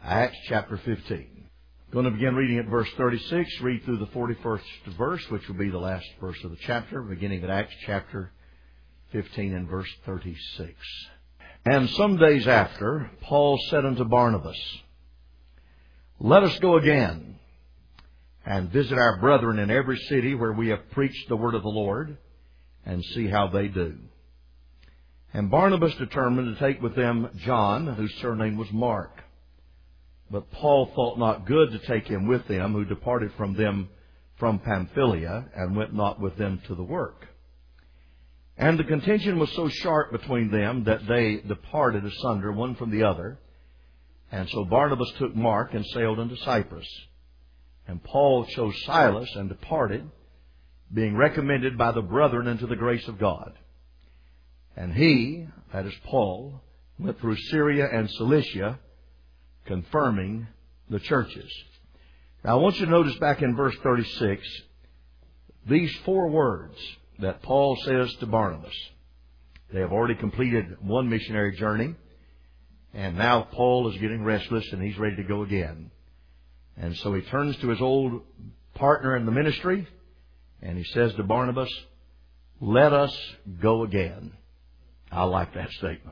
Acts chapter 15. Going to begin reading at verse 36, read through the 41st verse, which will be the last verse of the chapter, beginning at Acts chapter 15 and verse 36. And some days after, Paul said unto Barnabas, Let us go again, and visit our brethren in every city where we have preached the word of the Lord, and see how they do. And Barnabas determined to take with them John, whose surname was Mark. But Paul thought not good to take him with them, who departed from them from Pamphylia, and went not with them to the work. And the contention was so sharp between them that they departed asunder one from the other. And so Barnabas took Mark and sailed unto Cyprus. And Paul chose Silas and departed, being recommended by the brethren unto the grace of God. And he, that is Paul, went through Syria and Cilicia, confirming the churches. Now I want you to notice back in verse 36, these four words that Paul says to Barnabas. They have already completed one missionary journey, and now Paul is getting restless and he's ready to go again. And so he turns to his old partner in the ministry, and he says to Barnabas, Let us go again. I like that statement.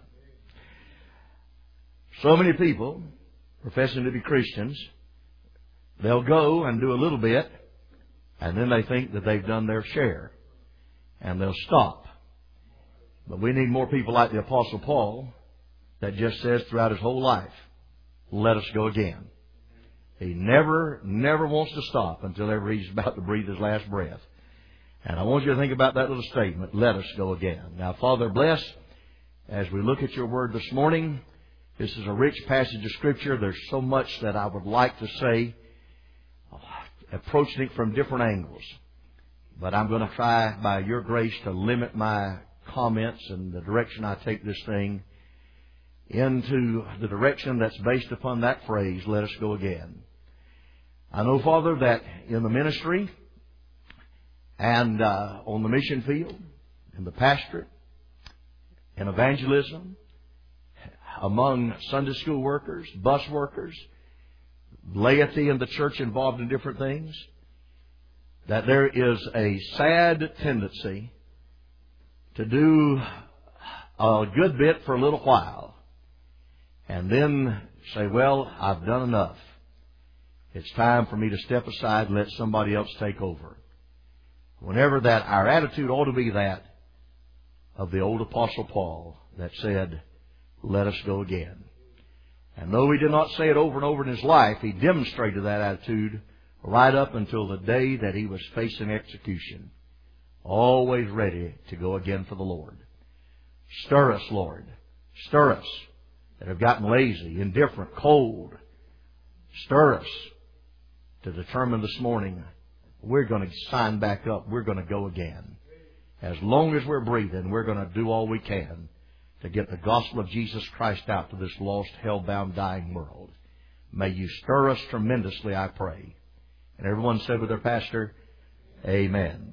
So many people professing to be Christians, they'll go and do a little bit, and then they think that they've done their share, and they'll stop. But we need more people like the Apostle Paul that just says throughout his whole life, Let us go again. He never wants to stop until ever he's about to breathe his last breath. And I want you to think about that little statement, Let us go again. Now, Father, bless as we look at your word this morning. This is a rich passage of Scripture. There's so much that I would like to say, approaching it from different angles. But I'm going to try, by your grace, to limit my comments and the direction I take this thing into the direction that's based upon that phrase, Let us go again. I know, Father, that in the ministry and on the mission field, in the pastorate, in evangelism, among Sunday school workers, bus workers, laity in the church involved in different things, that there is a sad tendency to do a good bit for a little while and then say, well, I've done enough. It's time for me to step aside and let somebody else take over. Whenever that, our attitude ought to be that of the old Apostle Paul that said, Let us go again. And though he did not say it over and over in his life, he demonstrated that attitude right up until the day that he was facing execution. Always ready to go again for the Lord. Stir us, Lord. Stir us that have gotten lazy, indifferent, cold. Stir us to determine this morning we're going to sign back up. We're going to go again. As long as we're breathing, we're going to do all we can to get the gospel of Jesus Christ out to this lost, hell-bound, dying world. May you stir us tremendously, I pray. And everyone said with their pastor, Amen.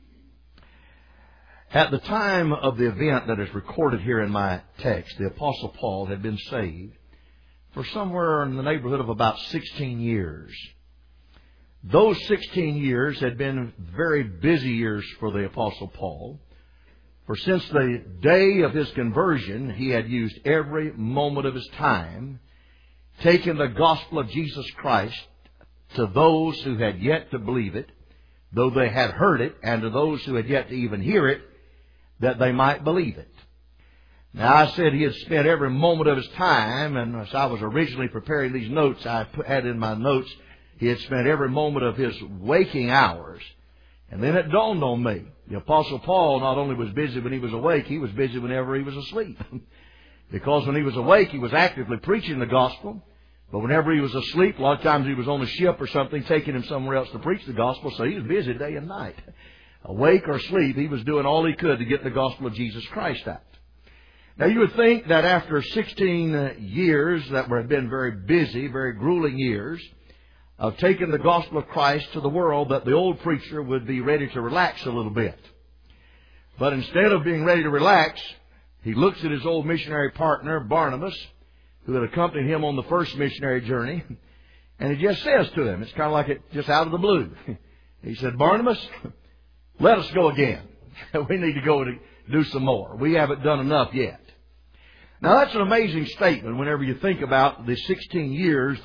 At the time of the event that is recorded here in my text, the Apostle Paul had been saved for somewhere in the neighborhood of about 16 years. Those 16 years had been very busy years for the Apostle Paul. For since the day of his conversion, he had used every moment of his time taking the gospel of Jesus Christ to those who had yet to believe it, though they had heard it, and to those who had yet to even hear it, that they might believe it. Now, I said he had spent every moment of his time, and as I was originally preparing these notes, I had in my notes, he had spent every moment of his waking hours. And then it dawned on me, the Apostle Paul not only was busy when he was awake, he was busy whenever he was asleep. Because when he was awake, he was actively preaching the gospel. But whenever he was asleep, a lot of times he was on a ship or something, taking him somewhere else to preach the gospel. So he was busy day and night. Awake or asleep, he was doing all he could to get the gospel of Jesus Christ out. Now you would think that after 16 years that had been very busy, very grueling years, of taking the gospel of Christ to the world, that the old preacher would be ready to relax a little bit. But instead of being ready to relax, he looks at his old missionary partner, Barnabas, who had accompanied him on the first missionary journey. And he just says to him, it's kind of like it just out of the blue. He said, Barnabas, let us go again. We need to go to do some more. We haven't done enough yet. Now that's an amazing statement whenever you think about the 16 years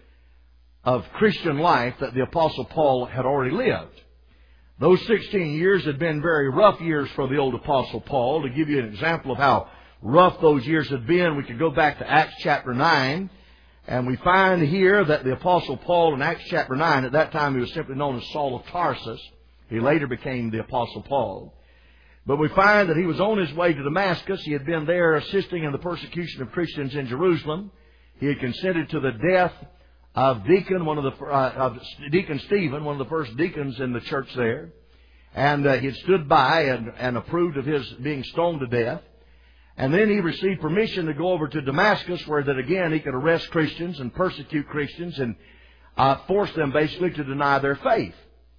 of Christian life that the Apostle Paul had already lived. Those 16 years had been very rough years for the old Apostle Paul. To give you an example of how rough those years had been, we could go back to Acts chapter 9. And we find here that the Apostle Paul in Acts chapter 9, at that time he was simply known as Saul of Tarsus. He later became the Apostle Paul. But we find that he was on his way to Damascus. He had been there assisting in the persecution of Christians in Jerusalem. He had consented to the death of Deacon Stephen, one of the first deacons in the church there. And he had stood by and approved of his being stoned to death. And then he received permission to go over to Damascus, where that again he could arrest Christians and persecute Christians and force them basically to deny their faith.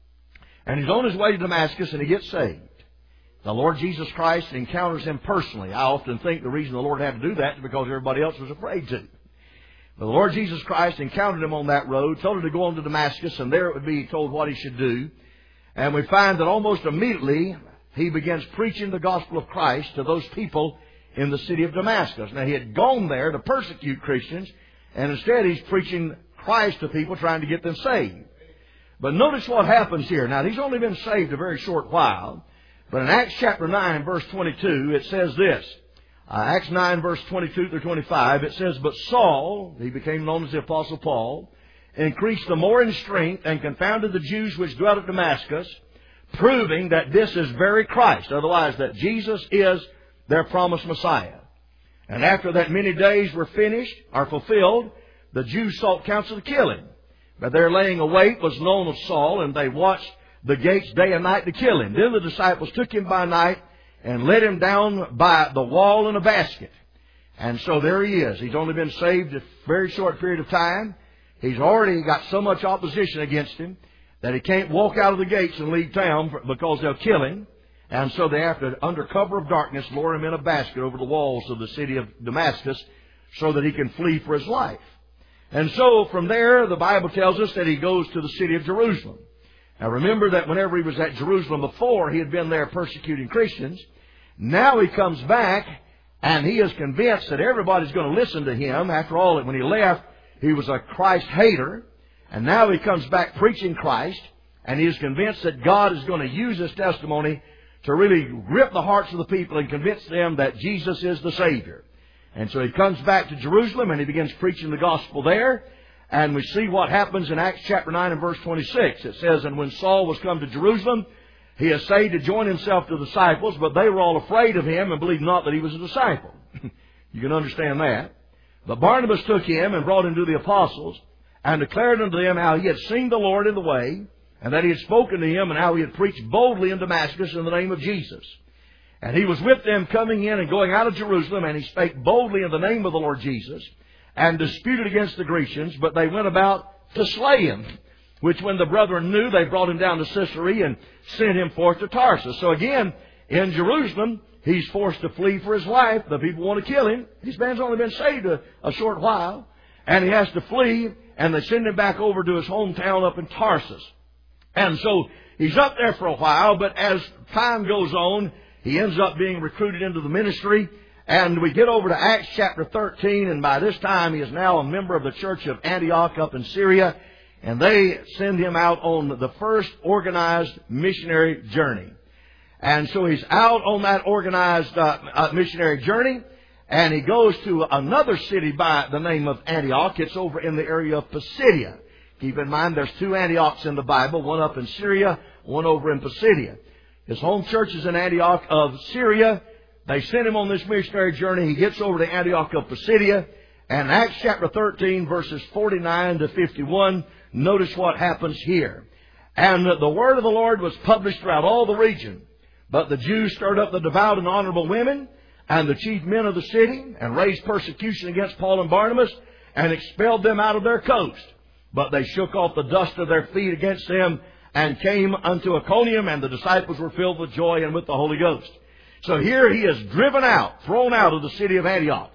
And he's on his way to Damascus and he gets saved. The Lord Jesus Christ encounters him personally. I often think the reason the Lord had to do that is because everybody else was afraid to. But the Lord Jesus Christ encountered him on that road, told him to go on to Damascus, and there it would be told what he should do. And we find that almost immediately he begins preaching the gospel of Christ to those people in the city of Damascus. Now, he had gone there to persecute Christians, and instead he's preaching Christ to people, trying to get them saved. But notice what happens here. Now, he's only been saved a very short while, but in Acts chapter 9, verse 22, it says this. Acts 9, verse 22 through 25, it says, But Saul, he became known as the Apostle Paul, increased the more in strength and confounded the Jews which dwelt at Damascus, proving that this is very Christ. Otherwise, that Jesus is their promised Messiah. And after that many days were fulfilled, the Jews sought counsel to kill him. But their laying await was known of Saul, and they watched the gates day and night to kill him. Then the disciples took him by night and let him down by the wall in a basket. And so there he is. He's only been saved a very short period of time. He's already got so much opposition against him that he can't walk out of the gates and leave town because they'll kill him. And so they have to, under cover of darkness, lower him in a basket over the walls of the city of Damascus so that he can flee for his life. And so from there, the Bible tells us that he goes to the city of Jerusalem. Now remember that whenever he was at Jerusalem before, he had been there persecuting Christians. Now he comes back and he is convinced that everybody's going to listen to him. After all, when he left, he was a Christ hater. And now he comes back preaching Christ. And he is convinced that God is going to use his testimony to really rip the hearts of the people and convince them that Jesus is the Savior. And so he comes back to Jerusalem and he begins preaching the gospel there. And we see what happens in Acts chapter 9 and verse 26. It says, And when Saul was come to Jerusalem, he essayed to join himself to the disciples, but they were all afraid of him and believed not that he was a disciple. You can understand that. But Barnabas took him and brought him to the apostles and declared unto them how he had seen the Lord in the way, and that he had spoken to him, and how he had preached boldly in Damascus in the name of Jesus. And he was with them coming in and going out of Jerusalem, and he spake boldly in the name of the Lord Jesus, and disputed against the Grecians, but they went about to slay him. Which when the brethren knew, they brought him down to Caesarea and sent him forth to Tarsus. So again, in Jerusalem, he's forced to flee for his life. The people want to kill him. This man's only been saved a short while. And he has to flee, and they send him back over to his hometown up in Tarsus. And so he's up there for a while, but as time goes on, he ends up being recruited into the ministry. And we get over to Acts chapter 13, and by this time he is now a member of the church of Antioch up in Syria. And they send him out on the first organized missionary journey. And so he's out on that organized missionary journey. And he goes to another city by the name of Antioch. It's over in the area of Pisidia. Keep in mind there's two Antiochs in the Bible. One up in Syria, one over in Pisidia. His home church is in Antioch of Syria. They send him on this missionary journey. He gets over to Antioch of Pisidia. And Acts chapter 13 verses 49 to 51. Notice what happens here. And the word of the Lord was published throughout all the region. But the Jews stirred up the devout and honorable women and the chief men of the city, and raised persecution against Paul and Barnabas, and expelled them out of their coast. But they shook off the dust of their feet against them, and came unto Iconium, and the disciples were filled with joy and with the Holy Ghost. So here he is driven out, thrown out of the city of Antioch.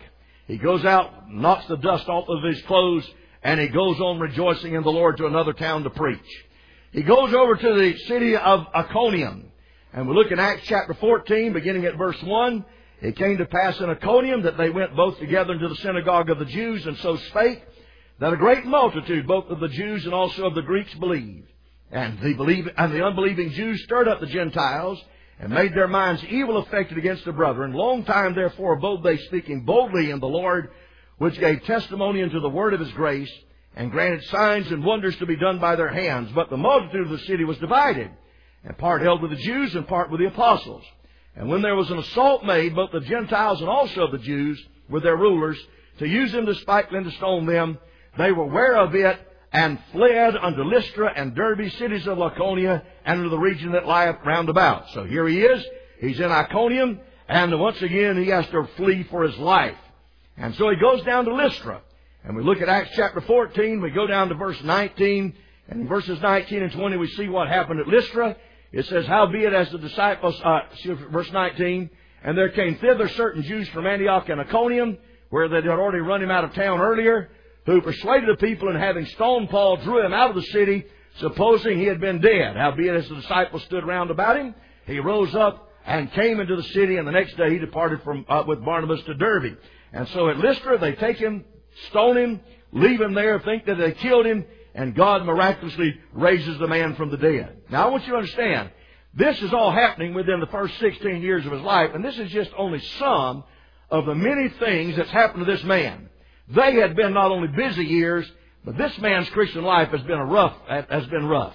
He goes out, knocks the dust off of his clothes, and he goes on rejoicing in the Lord to another town to preach. He goes over to the city of Iconium. And we look in Acts chapter 14, beginning at verse 1. It came to pass in Iconium that they went both together into the synagogue of the Jews, and so spake, that a great multitude, both of the Jews and also of the Greeks, believed. And the unbelieving Jews stirred up the Gentiles, and made their minds evil affected against the brethren. Long time therefore abode they, speaking boldly in the Lord, which gave testimony unto the word of his grace, and granted signs and wonders to be done by their hands. But the multitude of the city was divided, and part held with the Jews, and part with the apostles. And when there was an assault made, both the Gentiles and also the Jews, with their rulers, to use them to spike and to stone them, they were ware of it, and fled unto Lystra and Derbe, cities of Lycaonia, and into the region that lieth round about. So here he is. He's in Iconium, and once again he has to flee for his life. And so he goes down to Lystra. And we look at Acts chapter 14, we go down to verse 19, and in verses 19 and 20 we see what happened at Lystra. It says, howbeit as the disciples, verse 19, and there came thither certain Jews from Antioch and Iconium, where they had already run him out of town earlier, who persuaded the people, and having stoned Paul, drew him out of the city, supposing he had been dead. Howbeit as the disciples stood round about him, he rose up and came into the city, and the next day he departed with Barnabas to Derbe. And so at Lystra they take him, stone him, leave him there, think that they killed him, and God miraculously raises the man from the dead. Now I want you to understand, this is all happening within the first 16 years of his life, and this is just only some of the many things that's happened to this man. They had been not only busy years, but this man's Christian life has been rough.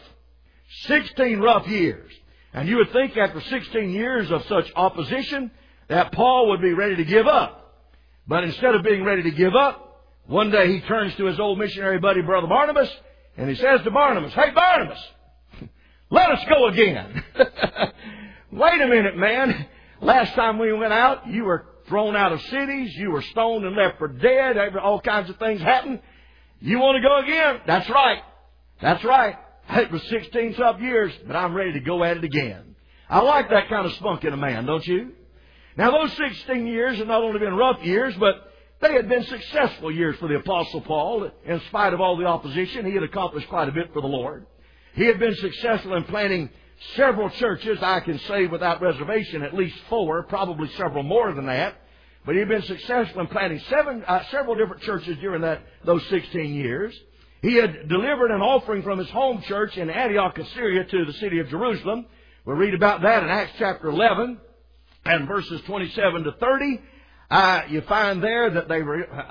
16 rough years. And you would think after 16 years of such opposition that Paul would be ready to give up. But instead of being ready to give up, one day he turns to his old missionary buddy, Brother Barnabas, and he says to Barnabas, hey Barnabas, let us go again. Wait a minute, man. Last time we went out, you were thrown out of cities, you were stoned and left for dead, all kinds of things happened. You want to go again? That's right. That's right. It was 16 tough years, but I'm ready to go at it again. I like that kind of spunk in a man, don't you? Now those 16 years have not only been rough years, but they had been successful years for the Apostle Paul. In spite of all the opposition, he had accomplished quite a bit for the Lord. He had been successful in planting several churches, I can say without reservation, at least 4, probably several more than that. But he had been successful in planting several different churches during those 16 years. He had delivered an offering from his home church in Antioch of Syria to the city of Jerusalem. We'll read about that in Acts chapter 11 and verses 27 to 30. You find there that they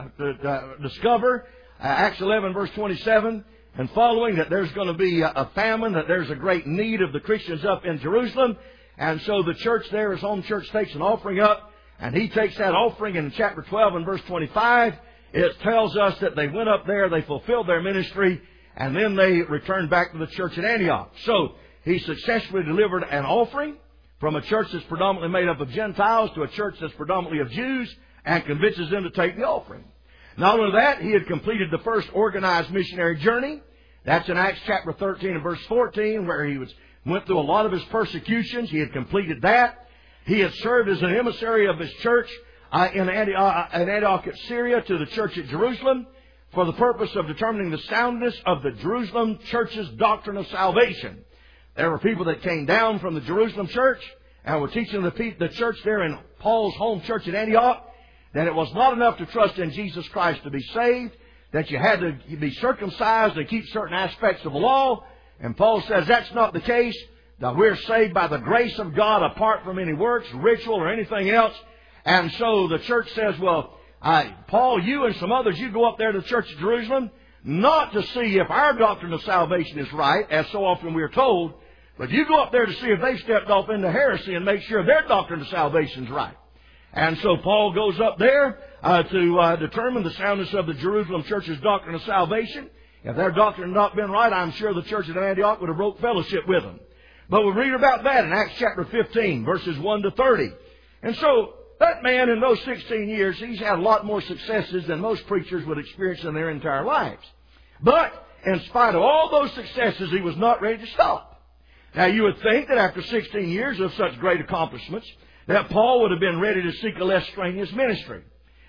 discover, Acts 11 verse 27, and following, that there's going to be a famine, that there's a great need of the Christians up in Jerusalem. And so the church there, his home church, takes an offering up, and he takes that offering. In chapter 12 and verse 25, it tells us that they went up there, they fulfilled their ministry, and then they returned back to the church at Antioch. So he successfully delivered an offering from a church that's predominantly made up of Gentiles to a church that's predominantly of Jews, and convinces them to take the offering. Not only that, he had completed the first organized missionary journey. That's in Acts chapter 13 and verse 14, where he went through a lot of his persecutions. He had completed that. He had served as an emissary of his church in Antioch at Syria to the church at Jerusalem for the purpose of determining the soundness of the Jerusalem church's doctrine of salvation. There were people that came down from the Jerusalem church and were teaching the church there in Paul's home church at Antioch that it was not enough to trust in Jesus Christ to be saved, that you had to be circumcised and keep certain aspects of the law. And Paul says that's not the case, that we're saved by the grace of God apart from any works, ritual, or anything else. And so the church says, well, Paul, you and some others, you go up there to the church of Jerusalem, not to see if our doctrine of salvation is right, as so often we are told, but you go up there to see if they've stepped off into heresy and make sure their doctrine of salvation is right. And so Paul goes up there to determine the soundness of the Jerusalem church's doctrine of salvation. If their doctrine had not been right, I'm sure the church at Antioch would have broke fellowship with them. But we'll read about that in Acts chapter 15, verses 1 to 30. And so that man in those 16 years, he's had a lot more successes than most preachers would experience in their entire lives. But in spite of all those successes, he was not ready to stop. Now you would think that after 16 years of such great accomplishments, that Paul would have been ready to seek a less strenuous ministry.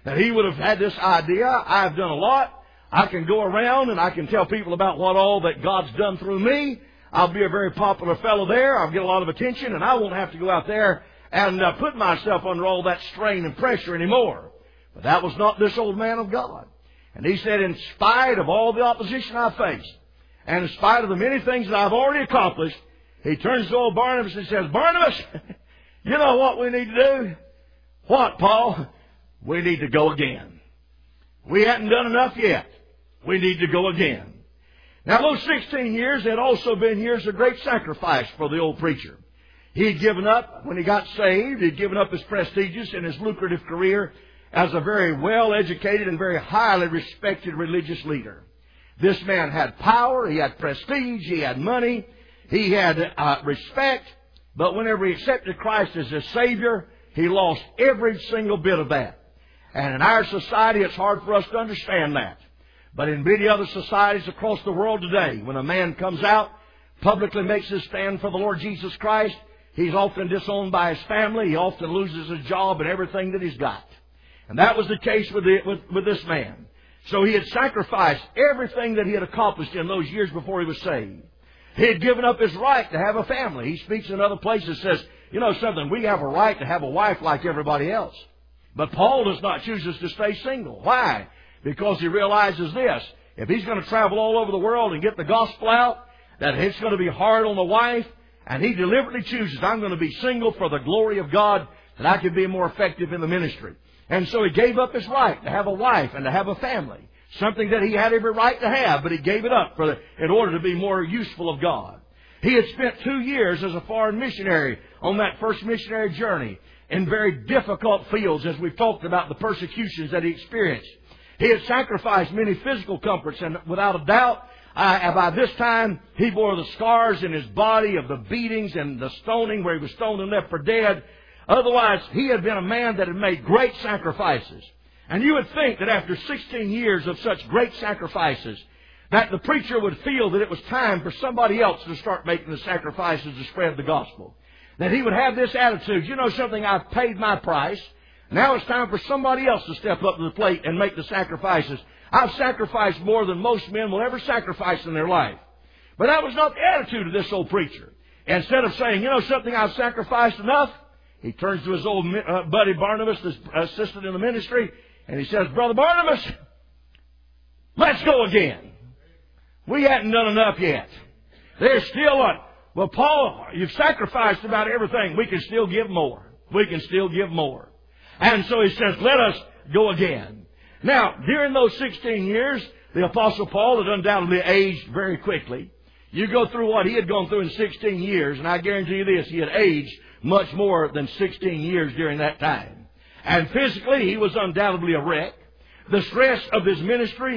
That he would have had this idea, I've done a lot. I can go around and I can tell people about what all that God's done through me. I'll be a very popular fellow there. I'll get a lot of attention, and I won't have to go out there and put myself under all that strain and pressure anymore. But that was not this old man of God. And he said, in spite of all the opposition I faced, and in spite of the many things that I've already accomplished, he turns to old Barnabas and says, Barnabas, you know what we need to do? What, Paul? We need to go again. We hadn't done enough yet. We need to go again. Now, those 16 years had also been years of great sacrifice for the old preacher. He had given up, when he got saved, he had given up his prestigious and his lucrative career as a very well-educated and very highly respected religious leader. This man had power, he had prestige, he had money, he had respect, but whenever he accepted Christ as his Savior, he lost every single bit of that. And in our society, it's hard for us to understand that. But in many other societies across the world today, when a man comes out, publicly makes his stand for the Lord Jesus Christ, he's often disowned by his family. He often loses his job and everything that he's got. And that was the case with this man. So he had sacrificed everything that he had accomplished in those years before he was saved. He had given up his right to have a family. He speaks in other places, says, you know something, we have a right to have a wife like everybody else. But Paul does not choose us to stay single. Why? Because he realizes this. If he's going to travel all over the world and get the gospel out, that it's going to be hard on the wife, and he deliberately chooses, I'm going to be single for the glory of God, that I can be more effective in the ministry. And so he gave up his right to have a wife and to have a family. Something that he had every right to have, but he gave it up in order to be more useful of God. He had spent 2 years as a foreign missionary on that first missionary journey in very difficult fields, as we've talked about the persecutions that he experienced. He had sacrificed many physical comforts, and without a doubt, by this time, he bore the scars in his body of the beatings and the stoning where he was stoned and left for dead. Otherwise, he had been a man that had made great sacrifices. And you would think that after 16 years of such great sacrifices, that the preacher would feel that it was time for somebody else to start making the sacrifices to spread the gospel. That he would have this attitude, you know something, I've paid my price. Now it's time for somebody else to step up to the plate and make the sacrifices. I've sacrificed more than most men will ever sacrifice in their life. But that was not the attitude of this old preacher. Instead of saying, you know something, I've sacrificed enough, he turns to his old buddy Barnabas, his assistant in the ministry, and he says, Brother Barnabas, let's go again. We hadn't done enough yet. There's still well, Paul, you've sacrificed about everything. We can still give more. We can still give more. And so he says, let us go again. Now, during those 16 years, the Apostle Paul had undoubtedly aged very quickly. You go through what he had gone through in 16 years, and I guarantee you this, he had aged much more than 16 years during that time. And physically, he was undoubtedly a wreck. The stresses of his ministry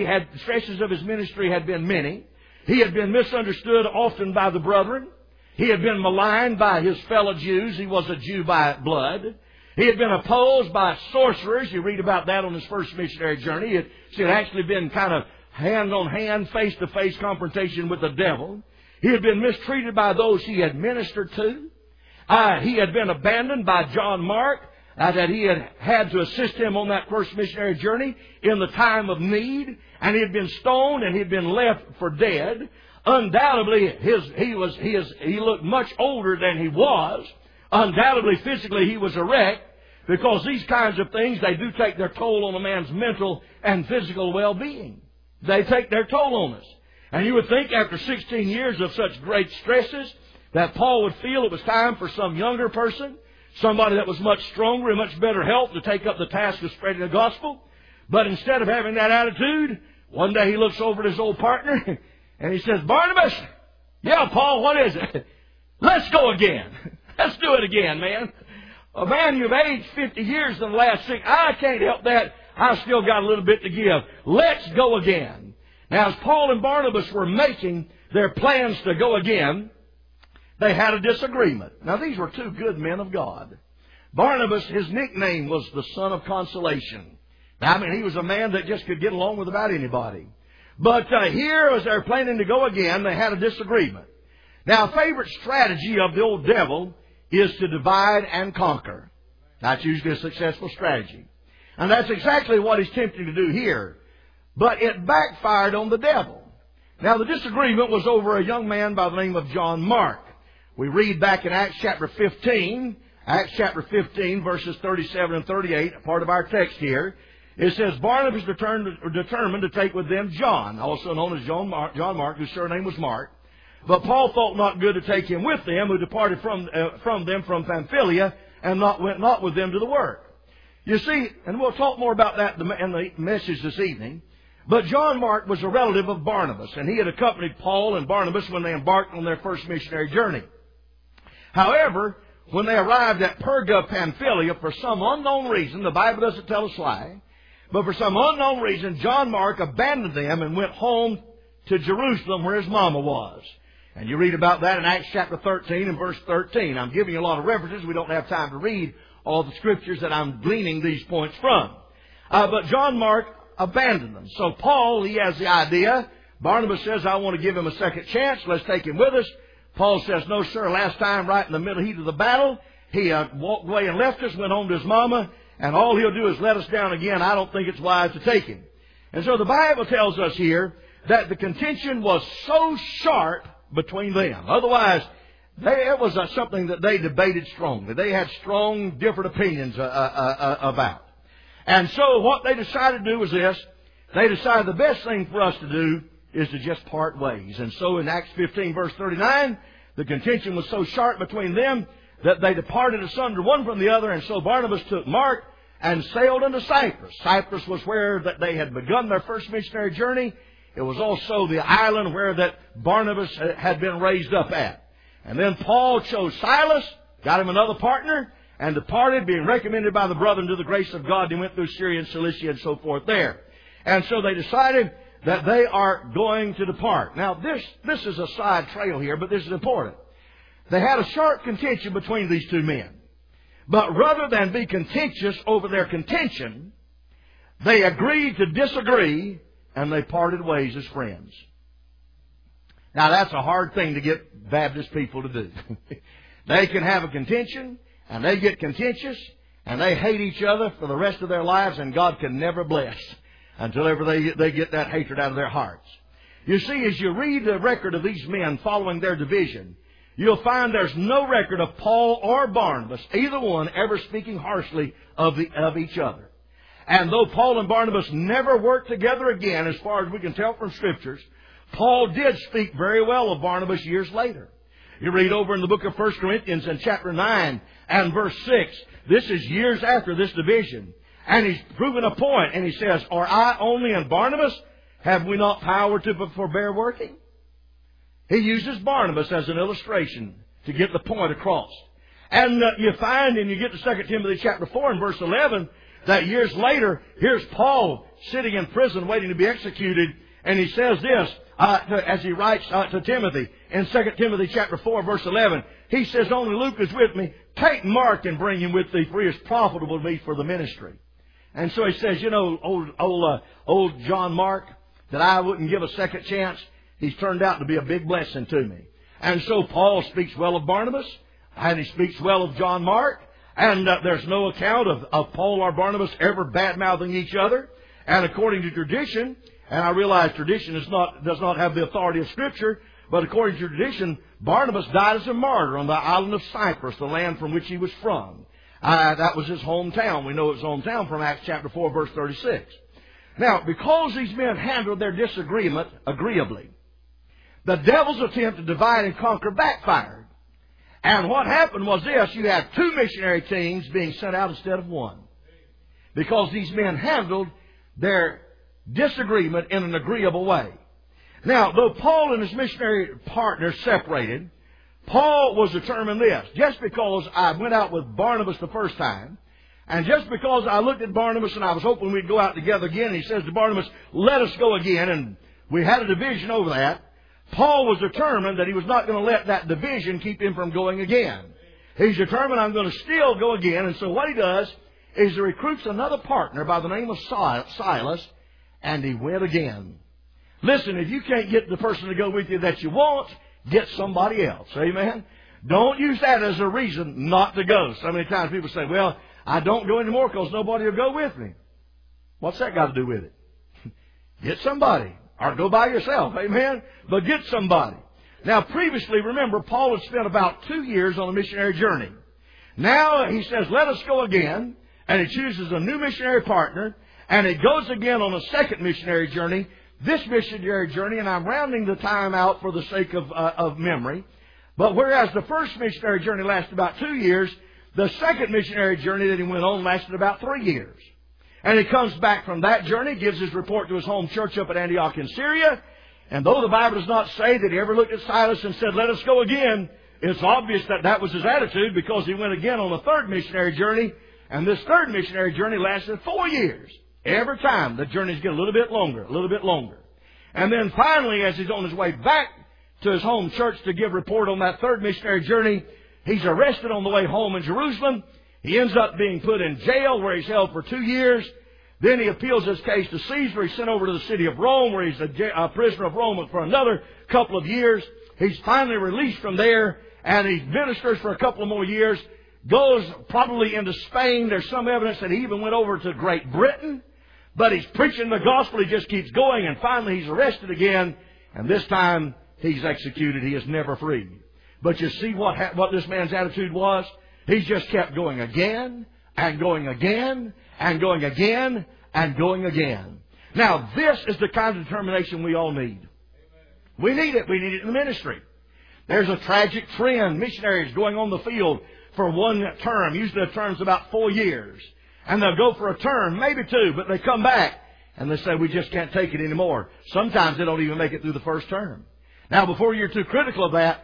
had been many. He had been misunderstood often by the brethren. He had been maligned by his fellow Jews. He was a Jew by blood. He had been opposed by sorcerers. You read about that on his first missionary journey. He had actually been kind of hand-on-hand, face-to-face confrontation with the devil. He had been mistreated by those he had ministered to. He had been abandoned by John Mark, that he had to assist him on that first missionary journey in the time of need. And he had been stoned and he had been left for dead. Undoubtedly, he looked much older than he was. Undoubtedly, physically, he was a wreck, because these kinds of things, they do take their toll on a man's mental and physical well-being. They take their toll on us. And you would think after 16 years of such great stresses that Paul would feel it was time for some younger person, somebody that was much stronger and much better health, to take up the task of spreading the gospel. But instead of having that attitude, one day he looks over at his old partner and he says, Barnabas, yeah, Paul, what is it? Let's go again. Let's do it again, man. Man, you've aged 50 years in the last 6. I can't help that. I've still got a little bit to give. Let's go again. Now, as Paul and Barnabas were making their plans to go again, they had a disagreement. Now, these were two good men of God. Barnabas, his nickname was the Son of Consolation. Now, I mean, he was a man that just could get along with about anybody. But here, as they're planning to go again, they had a disagreement. Now, a favorite strategy of the old devil is to divide and conquer. That's usually a successful strategy. And that's exactly what he's tempting to do here. But it backfired on the devil. Now, the disagreement was over a young man by the name of John Mark. We read back in Acts chapter 15, verses 37 and 38, a part of our text here. It says, Barnabas determined to take with them John, also known as John Mark, whose surname was Mark. But Paul thought not good to take him with them, who departed from them from Pamphylia, and went not with them to the work. You see, and we'll talk more about that in the message this evening, but John Mark was a relative of Barnabas, and he had accompanied Paul and Barnabas when they embarked on their first missionary journey. However, when they arrived at Perga, Pamphylia, for some unknown reason, the Bible doesn't tell us why, but for some unknown reason, John Mark abandoned them and went home to Jerusalem where his mama was. And you read about that in Acts chapter 13 and verse 13. I'm giving you a lot of references. We don't have time to read all the scriptures that I'm gleaning these points from. But John Mark abandoned them. So Paul, he has the idea. Barnabas says, I want to give him a second chance. Let's take him with us. Paul says, no, sir. Last time, right in the middle heat of the battle, he walked away and left us, went home to his mama, and all he'll do is let us down again. I don't think it's wise to take him. And so the Bible tells us here that the contention was so sharp between them. Otherwise, it was something that they debated strongly. They had strong, different opinions about. And so what they decided to do was this. They decided the best thing for us to do is to just part ways. And so in Acts 15, verse 39, the contention was so sharp between them that they departed asunder one from the other. And so Barnabas took Mark and sailed into Cyprus. Cyprus was where that they had begun their first missionary journey. It was also the island where that Barnabas had been raised up at. And then Paul chose Silas, got him another partner, and departed, being recommended by the brethren to the grace of God. He went through Syria and Cilicia and so forth there. And so they decided that they are going to depart. Now, this is a side trail here, but this is important. They had a sharp contention between these two men. But rather than be contentious over their contention, they agreed to disagree, and they parted ways as friends. Now, that's a hard thing to get Baptist people to do. They can have a contention, and they get contentious, and they hate each other for the rest of their lives, and God can never bless until ever they get that hatred out of their hearts. You see, as you read the record of these men following their division, you'll find there's no record of Paul or Barnabas, either one, ever speaking harshly of each other. And though Paul and Barnabas never worked together again, as far as we can tell from Scriptures, Paul did speak very well of Barnabas years later. You read over in the book of 1 Corinthians in chapter 9 and verse 6. This is years after this division. And he's proven a point, and he says, Are I only and Barnabas? Have we not power to forbear working? He uses Barnabas as an illustration to get the point across. And you find, and you get to 2 Timothy chapter 4 and verse 11, that years later, here's Paul sitting in prison waiting to be executed, and he says this, as he writes to Timothy in 2 Timothy chapter 4 verse 11. He says, Only Luke is with me. Take Mark and bring him with thee, for he is profitable to me for the ministry. And so he says, old John Mark, that I wouldn't give a second chance, he's turned out to be a big blessing to me. And so Paul speaks well of Barnabas, and he speaks well of John Mark, and there's no account of Paul or Barnabas ever bad-mouthing each other. And according to tradition, and I realize tradition does not have the authority of Scripture, but according to tradition, Barnabas died as a martyr on the island of Cyprus, the land from which he was from. That was his hometown. We know his hometown from Acts chapter 4, verse 36. Now, because these men handled their disagreement agreeably, the devil's attempt to divide and conquer backfired. And what happened was this: you had two missionary teams being sent out instead of one, because these men handled their disagreement in an agreeable way. Now, though Paul and his missionary partners separated, Paul was determined this: just because I went out with Barnabas the first time, and just because I looked at Barnabas and I was hoping we'd go out together again, and he says to Barnabas, let us go again, and we had a division over that, Paul was determined that he was not going to let that division keep him from going again. He's determined, I'm going to still go again. And so what he does is he recruits another partner by the name of Silas, and he went again. Listen, if you can't get the person to go with you that you want, get somebody else. Amen? Don't use that as a reason not to go. So many times people say, well, I don't go anymore because nobody will go with me. What's that got to do with it? Get somebody. Or go by yourself. Amen? But get somebody. Now, previously, remember, Paul had spent about 2 years on a missionary journey. Now, he says, let us go again. And he chooses a new missionary partner. And he goes again on a second missionary journey. This missionary journey, and I'm rounding the time out for the sake of memory. But whereas the first missionary journey lasted about 2 years, the second missionary journey that he went on lasted about 3 years. And he comes back from that journey, gives his report to his home church up at Antioch in Syria. And though the Bible does not say that he ever looked at Silas and said, let us go again, it's obvious that that was his attitude, because he went again on a third missionary journey. And this third missionary journey lasted 4 years. Every time the journeys get a little bit longer, a little bit longer. And then finally, as he's on his way back to his home church to give report on that third missionary journey, he's arrested on the way home in Jerusalem. He ends up being put in jail where he's held for 2 years. Then he appeals his case to Caesar. He's sent over to the city of Rome, where he's a prisoner of Rome for another couple of years. He's finally released from there, and he ministers for a couple of more years. Goes probably into Spain. There's some evidence that he even went over to Great Britain. But he's preaching the gospel. He just keeps going, and finally he's arrested again. And this time he's executed. He is never free. But you see what this man's attitude was? He's just kept going again, and going again, and going again, and going again. Now, this is the kind of determination we all need. We need it. We need it in the ministry. There's a tragic trend. Missionaries going on the field for one term. Usually the term's about 4 years. And they'll go for a term, maybe 2, but they come back and they say, we just can't take it anymore. Sometimes they don't even make it through the first term. Now, before you're too critical of that,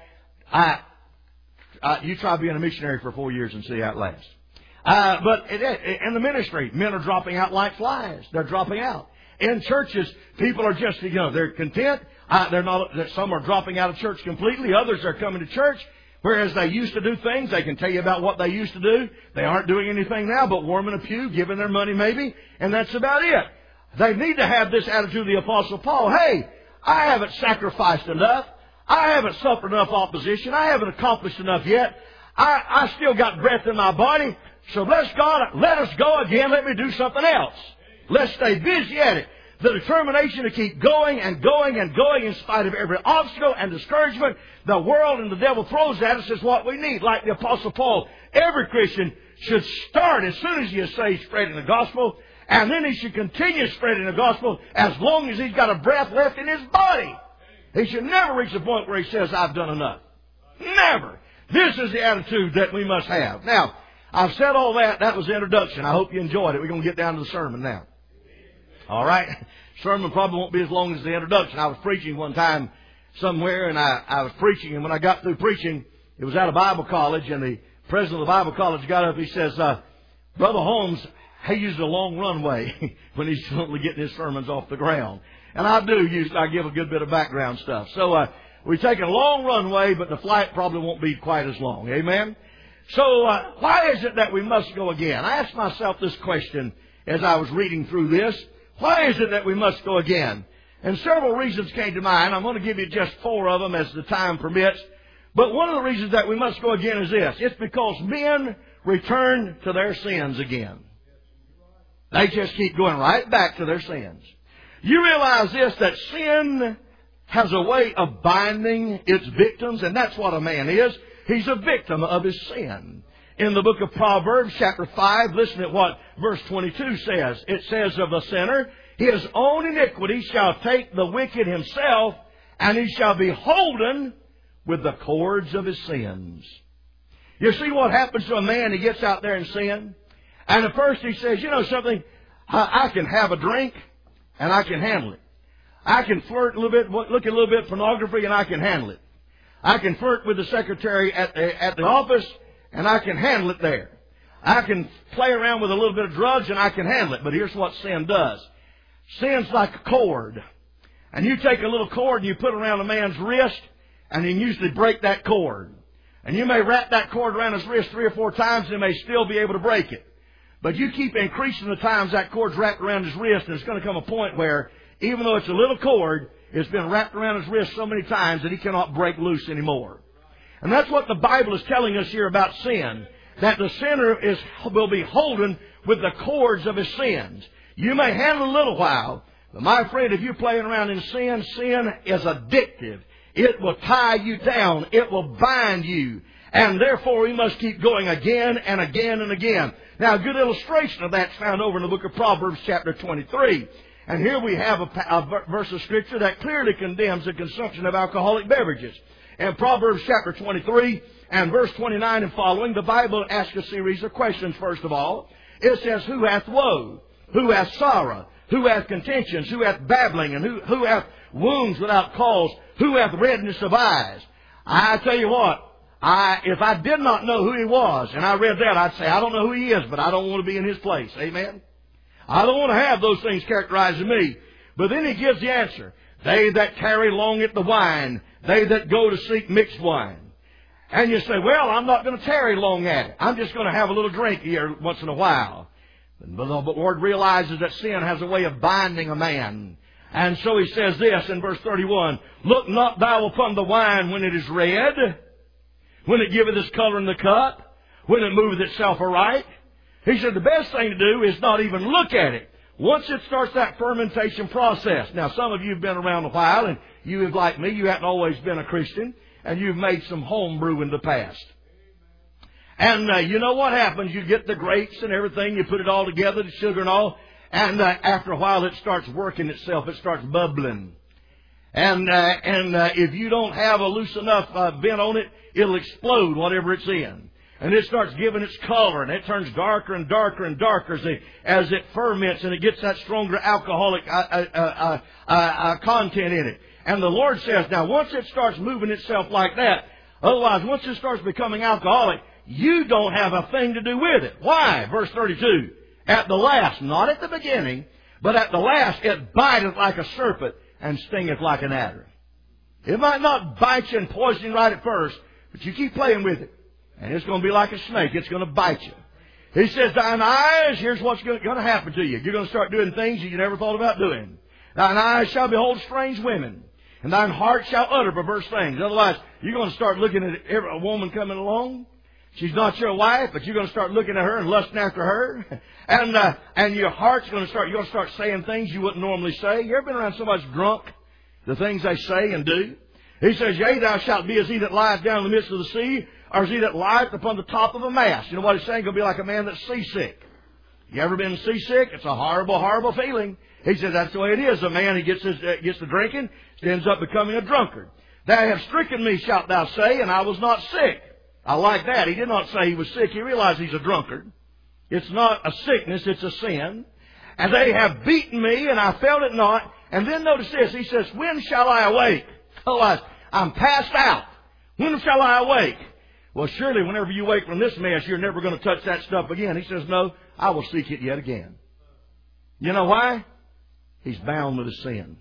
you try being a missionary for 4 years and see how it lasts. But in the ministry, men are dropping out like flies. They're dropping out. In churches, people are just, they're content. Some are dropping out of church completely. Others are coming to church. Whereas they used to do things, they can tell you about what they used to do. They aren't doing anything now but warming a pew, giving their money maybe, and that's about it. They need to have this attitude of the Apostle Paul. Hey, I haven't sacrificed enough. I haven't suffered enough opposition. I haven't accomplished enough yet. I still got breath in my body. So let us go again. Let me do something else. Let's stay busy at it. The determination to keep going and going and going in spite of every obstacle and discouragement the world and the devil throws at us is what we need. Like the Apostle Paul, every Christian should start as soon as he is saved spreading the gospel, and then he should continue spreading the gospel as long as he's got a breath left in his body. He should never reach the point where he says, I've done enough. Never. This is the attitude that we must have. Now, I've said all that. That was the introduction. I hope you enjoyed it. We're going to get down to the sermon now. All right. Sermon probably won't be as long as the introduction. I was preaching one time somewhere, and I was preaching, and when I got through preaching, it was at a Bible college, and the president of the Bible college got up. He says, Brother Holmes, he uses a long runway when he's getting his sermons off the ground. And I give a good bit of background stuff. So we take a long runway, but the flight probably won't be quite as long. Amen? So why is it that we must go again? I asked myself this question as I was reading through this. Why is it that we must go again? And several reasons came to mind. I'm going to give you just 4 of them as the time permits. But one of the reasons that we must go again is this. It's because men return to their sins again. They just keep going right back to their sins. You realize this, that sin has a way of binding its victims, and that's what a man is. He's a victim of his sin. In the book of Proverbs, chapter 5, listen at what verse 22 says. It says of the sinner, his own iniquity shall take the wicked himself, and he shall be holden with the cords of his sins. You see what happens to a man? He gets out there and sin. And at first he says, you know something, I can have a drink, and I can handle it. I can flirt a little bit, look at a little bit of pornography, and I can handle it. I can flirt with the secretary at the office, and I can handle it there. I can play around with a little bit of drugs, and I can handle it. But here's what sin does. Sin's like a cord. And you take a little cord and you put it around a man's wrist, and you can usually break that cord. And you may wrap that cord around his wrist 3 or 4 times, and he may still be able to break it. But you keep increasing the times that cord's wrapped around his wrist, and it's going to come a point where, even though it's a little cord, it's been wrapped around his wrist so many times that he cannot break loose anymore. And that's what the Bible is telling us here about sin. That the sinner will be holden with the cords of his sins. You may handle it a little while, but my friend, if you're playing around in sin, sin is addictive. It will tie you down. It will bind you. And therefore, we must keep going again and again and again. Now, a good illustration of that is found over in the book of Proverbs chapter 23. And here we have a verse of Scripture that clearly condemns the consumption of alcoholic beverages. In Proverbs chapter 23 and verse 29 and following, the Bible asks a series of questions, first of all. It says, who hath woe? Who hath sorrow? Who hath contentions? Who hath babbling? And who hath wounds without cause? Who hath redness of eyes? I tell you what, if I did not know who he was, and I read that, I'd say, I don't know who he is, but I don't want to be in his place. Amen? I don't want to have those things characterizing me. But then he gives the answer. They that tarry long at the wine, they that go to seek mixed wine. And you say, well, I'm not going to tarry long at it. I'm just going to have a little drink here once in a while. But the Lord realizes that sin has a way of binding a man. And so he says this in verse 31, look not thou upon the wine when it is red, when it giveth its color in the cup, when it moveth itself aright. He said the best thing to do is not even look at it. Once it starts that fermentation process. Now, some of you have been around a while, and you have, like me, you haven't always been a Christian, and you've made some home brew in the past. And you know what happens? You get the grapes and everything, you put it all together, the sugar and all, and after a while it starts working itself. It starts bubbling. And if you don't have a loose enough vent on it, it'll explode whatever it's in. And it starts giving its color, and it turns darker and darker and darker as it ferments, and it gets that stronger alcoholic content in it. And the Lord says, now once it starts moving itself like that, otherwise once it starts becoming alcoholic, you don't have a thing to do with it. Why? Verse 32. At the last, not at the beginning, but at the last, it biteth like a serpent and stingeth like an adder. It might not bite you and poison you right at first, but you keep playing with it. And it's going to be like a snake. It's going to bite you. He says, thine eyes, here's what's going to happen to you. You're going to start doing things that you never thought about doing. Thine eyes shall behold strange women, and thine heart shall utter perverse things. Otherwise, you're going to start looking at a woman coming along. She's not your wife, but you're going to start looking at her and lusting after her. And your heart's going to start, you're going to start saying things you wouldn't normally say. You ever been around somebody that's drunk? The things they say and do. He says, yea, thou shalt be as he that lieth down in the midst of the sea, or as he that lieth upon the top of a mast. You know what he's saying? Going to be like a man that's seasick. You ever been seasick? It's a horrible, horrible feeling. He says that's the way it is. A man, he gets to drinking, ends up becoming a drunkard. Thou hast stricken me, shalt thou say, and I was not sick. I like that. He did not say he was sick. He realized he's a drunkard. It's not a sickness, it's a sin. And they have beaten me, and I felt it not. And then notice this. He says, when shall I awake? Otherwise, I'm passed out. When shall I awake? Well, surely whenever you wake from this mess, you're never going to touch that stuff again. He says, no, I will seek it yet again. You know why? He's bound with a sin.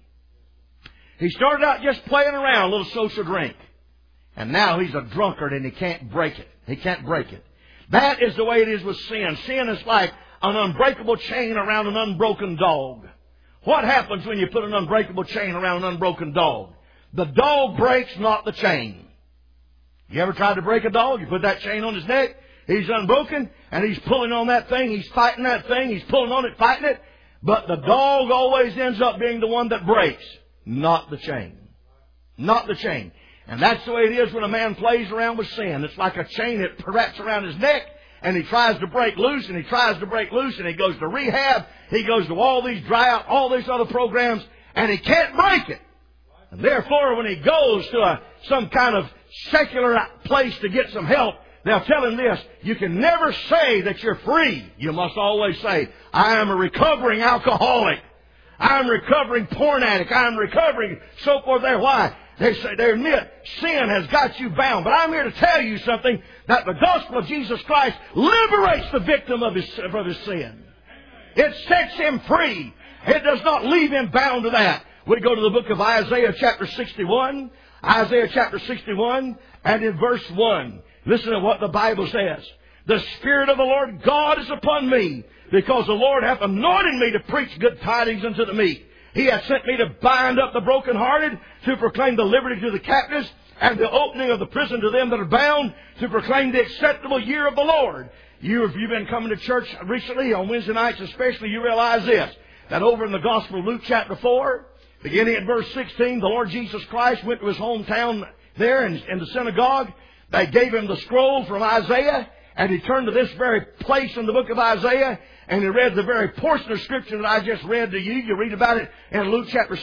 He started out just playing around, a little social drink. And now he's a drunkard and he can't break it. He can't break it. That is the way it is with sin. Sin is like an unbreakable chain around an unbroken dog. What happens when you put an unbreakable chain around an unbroken dog? The dog breaks, not the chain. You ever tried to break a dog? You put that chain on his neck, he's unbroken, and he's pulling on that thing, he's fighting that thing, he's pulling on it, fighting it. But the dog always ends up being the one that breaks, not the chain. Not the chain. And that's the way it is when a man plays around with sin. It's like a chain that wraps around his neck, and he tries to break loose, and he tries to break loose, and he goes to rehab, he goes to all these dry out, all these other programs, and he can't break it. And therefore, when he goes to some kind of secular place to get some help, they'll tell him this: you can never say that you're free. You must always say, I am a recovering alcoholic. I'm a recovering porn addict. I'm recovering, so forth there. Why? They say, they admit sin has got you bound. But I'm here to tell you something, that the gospel of Jesus Christ liberates the victim of his sin. It sets him free. It does not leave him bound to that. We go to the book of Isaiah chapter 61. Isaiah chapter 61 and in verse 1. Listen to what the Bible says. The Spirit of the Lord God is upon me, because the Lord hath anointed me to preach good tidings unto the meek. He hath sent me to bind up the brokenhearted, to proclaim the liberty to the captives, and the opening of the prison to them that are bound, to proclaim the acceptable year of the Lord. If you've been coming to church recently, on Wednesday nights especially, you realize this, that over in the Gospel of Luke chapter 4, beginning at verse 16, the Lord Jesus Christ went to his hometown there in the synagogue. They gave him the scroll from Isaiah, and he turned to this very place in the book of Isaiah, and he read the very portion of Scripture that I just read to you. You read about it in Luke chapter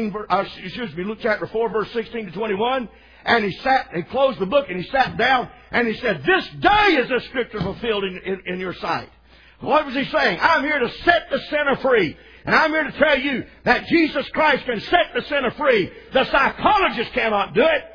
4, verse 16 to 21. And he closed the book, and he sat down, and he said, "This day is this Scripture fulfilled in your sight." What was he saying? I'm here to set the sinner free. And I'm here to tell you that Jesus Christ can set the sinner free. The psychologists cannot do it.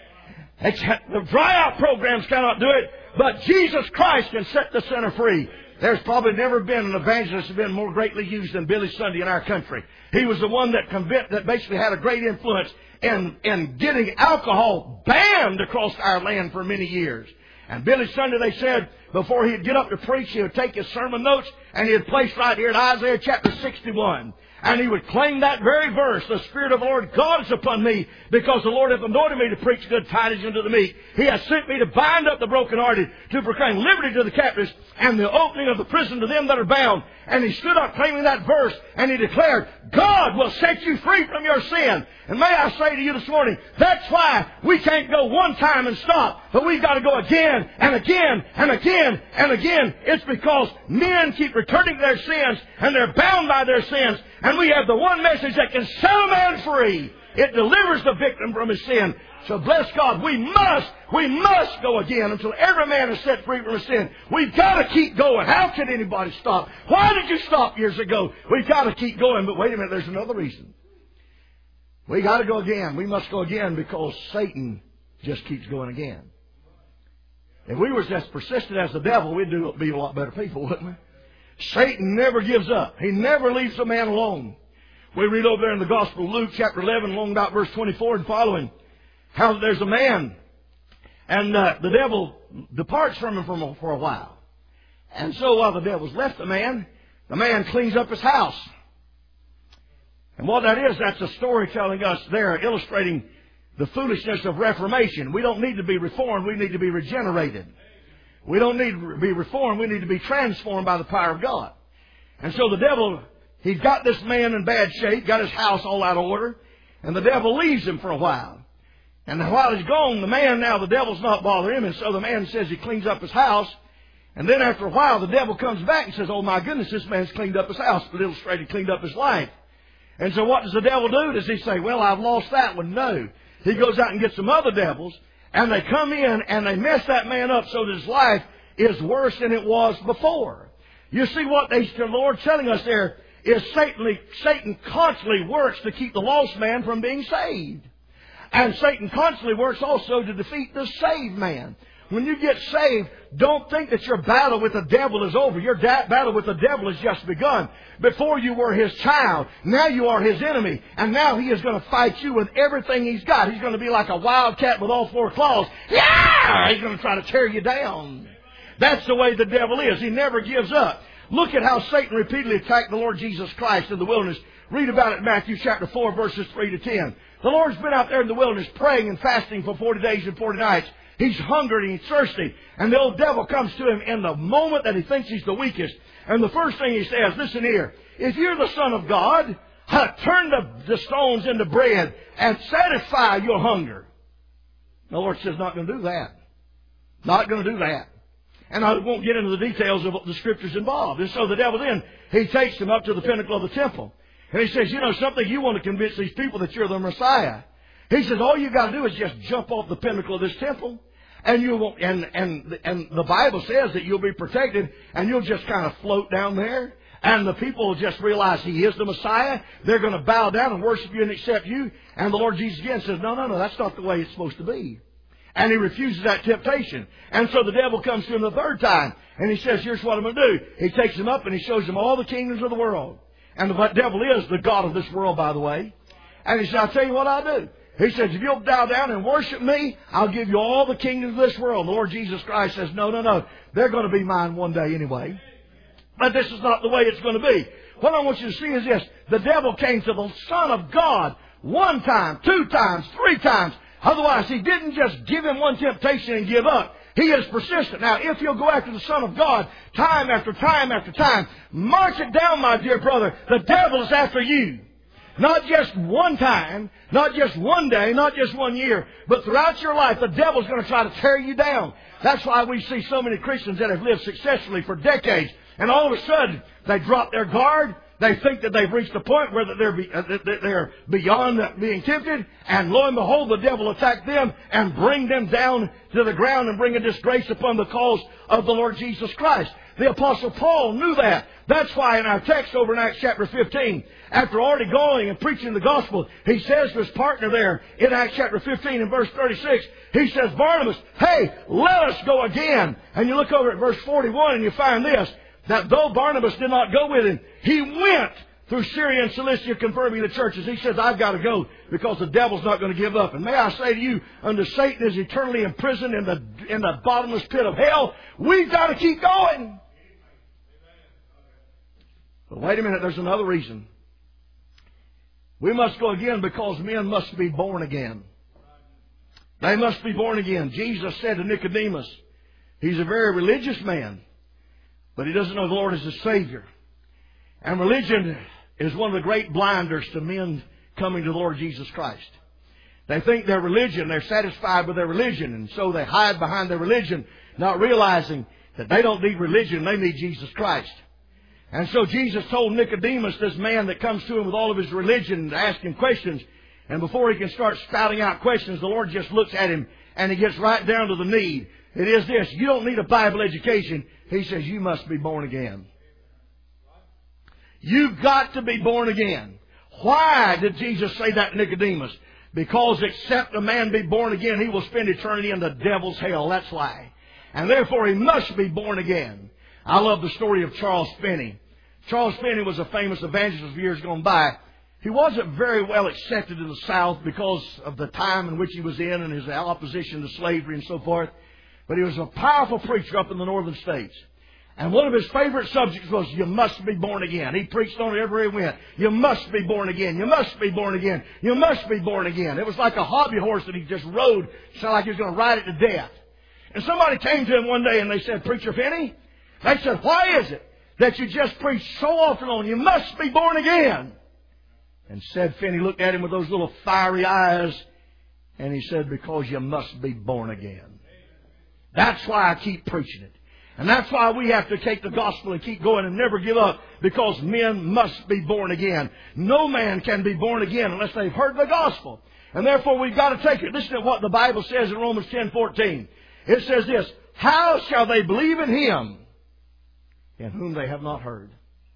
The dry-out programs cannot do it. But Jesus Christ can set the sinner free. There's probably never been an evangelist who's been more greatly used than Billy Sunday in our country. He was the one that basically had a great influence in getting alcohol banned across our land for many years. And Billy Sunday, they said, before he'd get up to preach, he would take his sermon notes and he'd place right here in Isaiah chapter 61. And he would claim that very verse, "The Spirit of the Lord God is upon me, because the Lord hath anointed me to preach good tidings unto the meek. He hath sent me to bind up the brokenhearted, to proclaim liberty to the captives, and the opening of the prison to them that are bound." And he stood up claiming that verse, and he declared, "God will set you free from your sin." And may I say to you this morning, that's why we can't go one time and stop, but we've got to go again and again and again and again. It's because men keep returning to their sins, and they're bound by their sins. And we have the one message that can set a man free. It delivers the victim from his sin. So bless God, we must go again until every man is set free from his sin. We've got to keep going. How can anybody stop? Why did you stop years ago? We've got to keep going. But wait a minute, there's another reason. We got to go again. We must go again because Satan just keeps going again. If we were as persistent as the devil, we'd be a lot better people, wouldn't we? Satan never gives up. He never leaves a man alone. We read over there in the Gospel of Luke, chapter 11, along about verse 24 and following, how there's a man, and the devil departs from him for a while. And so while the devil's left the man cleans up his house. And what that is, that's a story telling us there, illustrating the foolishness of reformation. We don't need to be reformed, we need to be regenerated. We don't need to be reformed, we need to be transformed by the power of God. And so the devil, he's got this man in bad shape, got his house all out of order, and the devil leaves him for a while. And while he's gone, the devil's not bothering him, and so the man says he cleans up his house, and then after a while the devil comes back and says, "Oh my goodness, this man's cleaned up his house," but illustrated cleaned up his life. And so what does the devil do? Does he say, "Well, I've lost that one"? No. He goes out and gets some other devils, and they come in and they mess that man up so that his life is worse than it was before. You see what the Lord's telling us there is Satan constantly works to keep the lost man from being saved. And Satan constantly works also to defeat the saved man. When you get saved, don't think that your battle with the devil is over. Your battle with the devil has just begun. Before you were his child. Now you are his enemy. And now he is going to fight you with everything he's got. He's going to be like a wildcat with all four claws. Yeah! He's going to try to tear you down. That's the way the devil is. He never gives up. Look at how Satan repeatedly attacked the Lord Jesus Christ in the wilderness. Read about it in Matthew chapter 4, verses 3 to 10. The Lord's been out there in the wilderness praying and fasting for 40 days and 40 nights. He's hungry and he's thirsty. And the old devil comes to him in the moment that he thinks he's the weakest. And the first thing he says, "Listen here, if you're the Son of God, turn the stones into bread and satisfy your hunger." The Lord says, "Not going to do that. Not going to do that." And I won't get into the details of what the Scriptures involved. And so the devil then, he takes him up to the pinnacle of the temple. And he says, "You know something, you want to convince these people that you're the Messiah." He says, "All you got to do is just jump off the pinnacle of this temple, and you won't." And the Bible says that you'll be protected, and you'll just kind of float down there, and the people will just realize he is the Messiah. They're going to bow down and worship you and accept you. And the Lord Jesus again says, "No, that's not the way it's supposed to be." And he refuses that temptation. And so the devil comes to him the third time, and he says, "Here's what I'm going to do." He takes him up and he shows him all the kingdoms of the world. And the devil is the god of this world, by the way. And he said, "I'll tell you what I'll do." He says, "If you'll bow down and worship me, I'll give you all the kingdoms of this world." The Lord Jesus Christ says, No. They're going to be mine one day anyway. But this is not the way it's going to be. What I want you to see is this. The devil came to the Son of God 1 time, 2 times, 3 times. Otherwise, He didn't just give him one temptation and give up. He is persistent. Now, if you'll go after the Son of God time after time after time, mark it down, my dear brother, the devil is after you. Not just one time, not just one day, not just 1 year, but throughout your life, the devil's going to try to tear you down. That's why we see so many Christians that have lived successfully for decades, and all of a sudden, they drop their guard. They think that they've reached a point where they're beyond being tempted, and lo and behold, the devil attack them and bring them down to the ground and bring a disgrace upon the cause of the Lord Jesus Christ. The Apostle Paul knew that. That's why in our text over in Acts chapter 15, after already going and preaching the gospel, he says to his partner there in Acts chapter 15 and verse 36, he says, Barnabas, hey, let us go again. And you look over at verse 41 and you find this, that though Barnabas did not go with him, he went through Syria and Cilicia confirming the churches. He says, I've got to go because the devil's not going to give up. And may I say to you, until Satan is eternally imprisoned in the bottomless pit of hell, we've got to keep going. But wait a minute, there's another reason. We must go again because men must be born again. They must be born again. Jesus said to Nicodemus, he's a very religious man, but he doesn't know the Lord as his Savior. And religion is one of the great blinders to men coming to the Lord Jesus Christ. They think their religion, they're satisfied with their religion, and so they hide behind their religion, not realizing that they don't need religion, they need Jesus Christ. And so Jesus told Nicodemus, this man that comes to him with all of his religion, to ask him questions. And before he can start spouting out questions, the Lord just looks at him and he gets right down to the need. It is this, you don't need a Bible education. He says, you must be born again. You've got to be born again. Why did Jesus say that to Nicodemus? Because except a man be born again, he will spend eternity in the devil's hell. That's why. And therefore he must be born again. I love the story of Charles Finney. Charles Finney was a famous evangelist of years gone by. He wasn't very well accepted in the South because of the time in which he was in and his opposition to slavery and so forth. But he was a powerful preacher up in the northern states. And one of his favorite subjects was, you must be born again. He preached on it everywhere he went. You must be born again. You must be born again. You must be born again. It was like a hobby horse that he just rode. It sounded like he was going to ride it to death. And somebody came to him one day and they said, Preacher Finney, they said, why is it that you just preach so often on, you must be born again? And said Finney looked at him with those little fiery eyes, and he said, because you must be born again. That's why I keep preaching it. And that's why we have to take the gospel and keep going and never give up, because men must be born again. No man can be born again unless they've heard the gospel. And therefore we've got to take it. Listen to what the Bible says in Romans 10:14. It says this, how shall they believe in Him in whom they have not heard?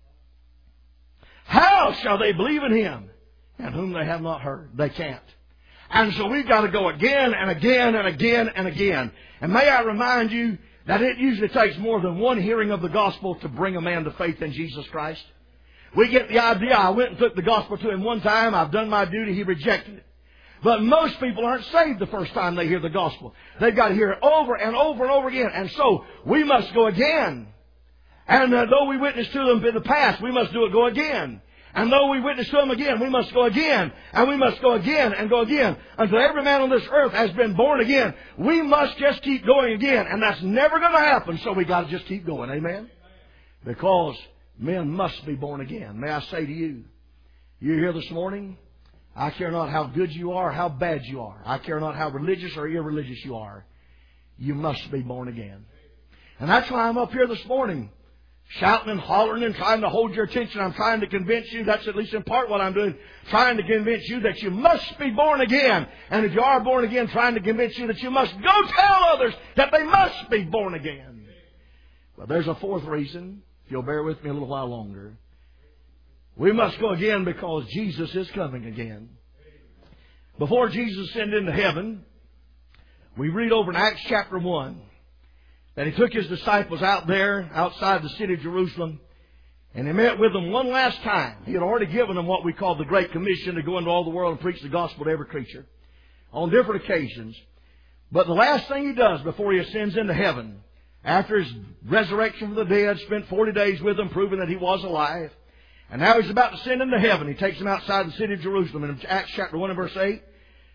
How shall they believe in Him in whom they have not heard? They can't. And so we've got to go again and again and again and again. And may I remind you that it usually takes more than one hearing of the gospel to bring a man to faith in Jesus Christ. We get the idea, I went and took the gospel to him one time, I've done my duty, he rejected it. But most people aren't saved the first time they hear the gospel. They've got to hear it over and over and over again. And so we must go again. And though we witnessed to them in the past, we must go again. And though we witness to them again, we must go again. And we must go again and go again. Until every man on this earth has been born again. We must just keep going again. And that's never going to happen. So we got to just keep going. Amen? Because men must be born again. May I say to you, you're here this morning. I care not how good you are, how bad you are. I care not how religious or irreligious you are. You must be born again. And that's why I'm up here this morning, shouting and hollering and trying to hold your attention. I'm trying to convince you, that's at least in part what I'm doing, trying to convince you that you must be born again. And if you are born again, trying to convince you that you must go tell others that they must be born again. Well, there's a fourth reason, if you'll bear with me a little while longer. We must go again because Jesus is coming again. Before Jesus ascended into heaven, we read over in Acts chapter 1 that He took His disciples out there outside the city of Jerusalem, and He met with them one last time. He had already given them what we call the Great Commission to go into all the world and preach the gospel to every creature on different occasions. But the last thing He does before He ascends into heaven, after His resurrection from the dead, spent 40 days with them, proving that He was alive. And now He's about to ascend into heaven. He takes them outside the city of Jerusalem. And in Acts chapter 1 and verse 8